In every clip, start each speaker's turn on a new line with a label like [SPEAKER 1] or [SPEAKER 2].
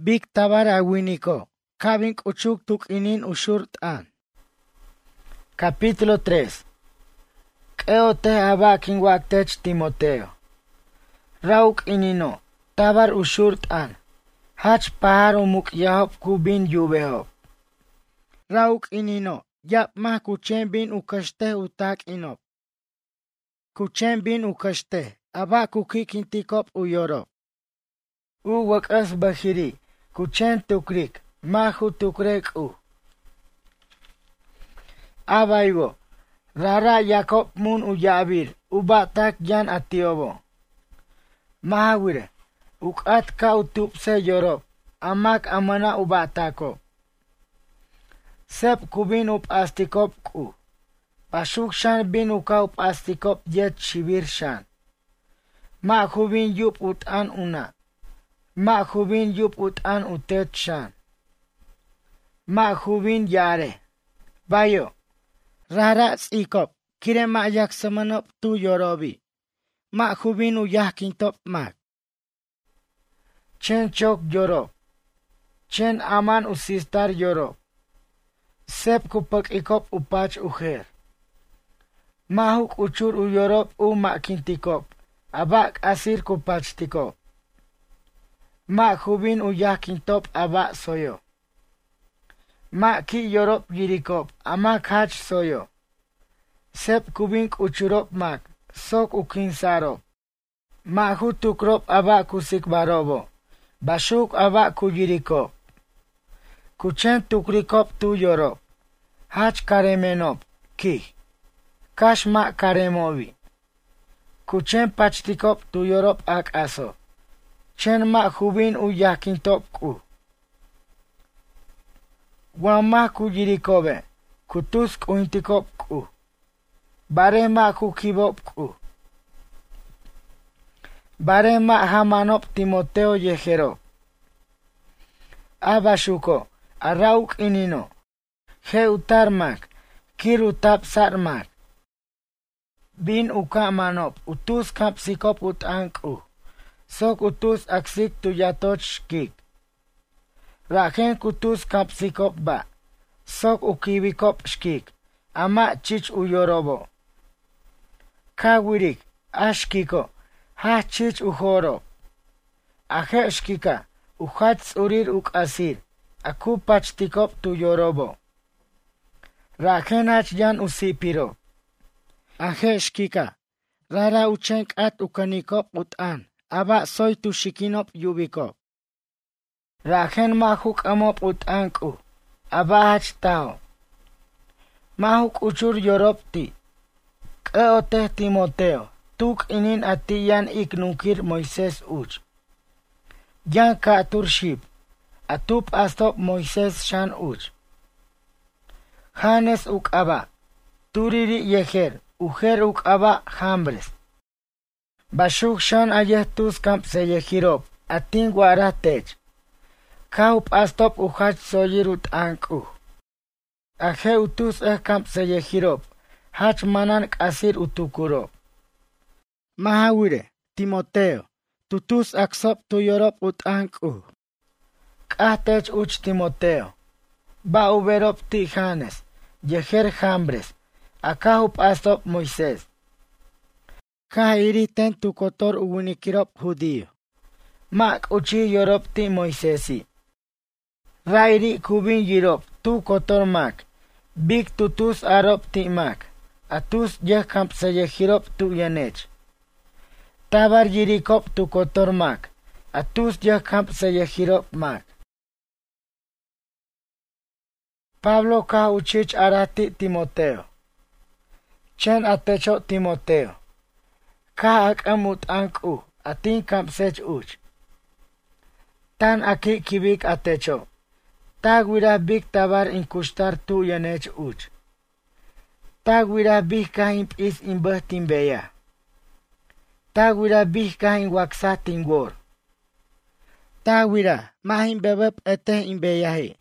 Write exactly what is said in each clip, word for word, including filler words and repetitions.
[SPEAKER 1] Big tabar awiniko, kabin uchuk tuk inin ushurt an. Capítulo tres. Keo te abakin waktech Timoteo. Rauk inino, tabar ushurt an. Hach pahar umuk yahop kubin yubehop. Rauk inino, yap mah kuchen bin ukashte utak inop. Kuchen bin ukashte, aba kukikintikop uyorop. U wakas bahiri, kuchen tukrik, mahu tukrek u. Abaigo, rara Yakob mun uyabir, ubatak yan atiobo. Mahawire, ukat ka utupse yorop, amak amana ubatako. Sep kubin up astikop ku. Pasuk shan bin uka up astikop jet shibir shan. Ma kubin yup utan una. Ma kubin yup utan utet shan. Ma kubin yare. Bayo. Rara tsikop. Kire ma yak samanop tu yorobi. Ma kubin uyah kintop mak. Chen chok yorop. Chen aman usistar yorop. Sep kupak ikop upach uher. Mahuk uchur uyorop u makintikop. Abak asir kupach tikop. Ma hubin uyakintop aba soyo. Ma ki yorop girikop. Amak hach soyo. Sep kubink uchurop mak. Sok ukinsarop. Ma hutukrop aba kusik barobo. Bashuk aba kugirikop. Kuchen tukrikop tu yorop. Hach karemenop, ki. Kash ma karemovi. Kuchen pachtikop tu yorop ak aso. Chen ma hubin u yakintop ku. Wama kujirikobe. Kutus kuintikop ku. Bare ma kukibop ku. Bare ma hamanop Timoteo yejero. Abashuko. Arauk inino. He utarmak, kirutap sarmak. Bin uka manop, utus kapsikop utanku. Sok utus aksik tuyatoch shkik. Raken kutus kapsikop ba. Sok ukibikop shkik. Ama chich uyorobo. Kawirik, ashkiko, ha chich uhoro. Ahe shkika, uhats urir uk asir. Aku pachtikop tuyorobo. Rakenach yan usipiro. Aje shkika. Rara uchenk at ukanikop utan. Aba soy tu shikinop yubikop. Raken mahuk amop utanku. Aba hach tao. Mahuk uchur yoropti. Keote Timoteo. Tuk inin ati yan iknukir Moises uch. Yan ka turship. Atup astop Moises shan uch. Hanes uk aba. Turiri yeher. Uher uk aba hambres. Bashuk shan ayehtus kamp se yehirop. Atin guaratech. Kaup astop uhach soyirut anku. Aje utus eh kamp se yehirop. Hach manan asir utukurop. Mahawire, Timoteo. Tutus aksop tu yorop ut anku. Kahtech uch Timoteo. Ba uberop ti Hanes. Yeher hambres. Akahup astop Moises. Ka iriten tu kotor uwinikirop judío. Mak uchi yorop ti Moisesi. Rairi kubin yirop tu kotor mak. Big tutus arop ti mak. Atus yeh kamp se yehirop tu yanech. Tabar yirikop tu kotor mak. Atus yeh kamp se yehirop mak. Pablo ka uchich arati Timoteo. Chen atecho Timoteo. Ka akamut anku. Atin kampsech uch. Tan aki kibik atecho. Tagwira big tabar inkustar tu yanech uch. Tagwira big kahin is imbah timbeya. Tagwira big kahin waksa tingwor. Tagwira mahin bebep ete imbeyahi.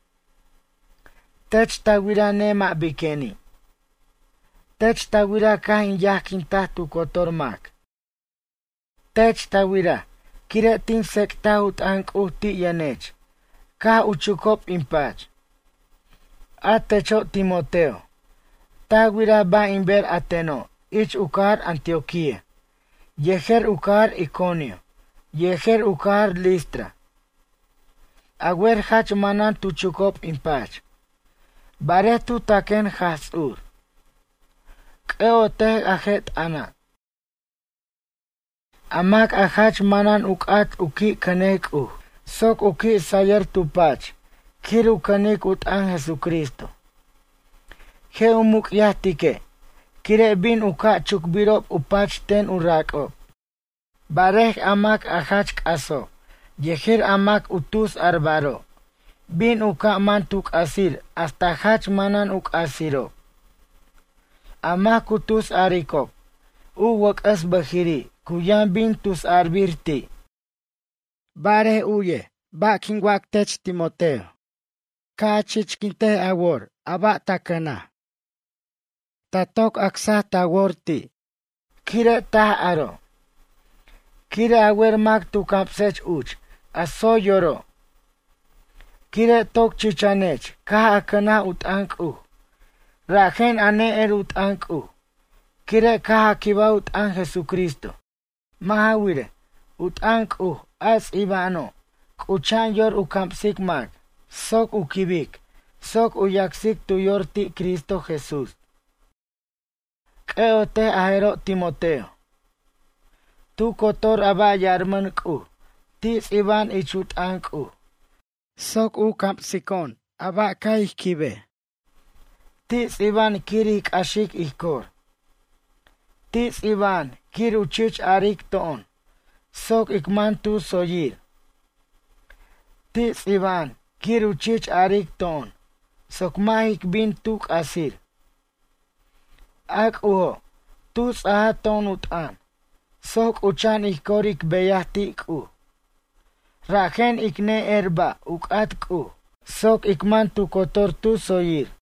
[SPEAKER 1] Tech tagwira ne ma bikeni. Tech tawira kahin yakin tu kotor mak. Tech tawira kiretin sekta ut'ank'uj ti yanech, kaj uchukop impach. Atecho Timoteo, tawira ba inver ateno, ich ukar Antioquía, yejer ukar Iconio, yejer ukar Listra. Awer hach manan tuchukop impach. Baretu taken hasur. K'eotej ajet ana. Amak ahach manan ukat uki kanek u. Sok uki sayer tupach. Kiru kanik utan Jesucristo. He umuk yahtike. Kire bin uka chukbirop upach ten urakop. Barej amak ahach kaso. Yehir amak utus arbaro. Bin uka man tuk asir. Hasta hach manan uk asiro. Amak utus arikop. Uwak as bahiri. Kuyan bin tus arbirti. Bare uye. Bakin waktech Timoteo. Kachichkinte awor. Aba takana. Tatok aksa taworti. Kire ta aro. Kire awer mak tu kapsech uch. Aso yoro. Kire tok chichanech. Ka akana utank u. Rajen ane er utank u. Kire ka akiba utan Jesucristo. Mahawire. Utank u. As ibano. Kuchan yor ukampsik mak. Sok ukibik. Sok uyaksik tu yorti Cristo Jesús. K'eote ahero Timoteo. Tu kotor aba yarman k'u. Tis iban ichut an k'u. Sok u kampsikon. Aba kaich kibe. Tis iban kiri kashik ikor. Tis iban kir uchich arik toon. Sok ikman tu soyir. Tis iban kir uchich arik toon. Sok mahik bin tuk asir. Ak uho. Tus aha ton utan. Sok uchan ikorik beyahti k'u. Rajen ikne erba ukat k'u. Sok ikman tu kotor tu soyir.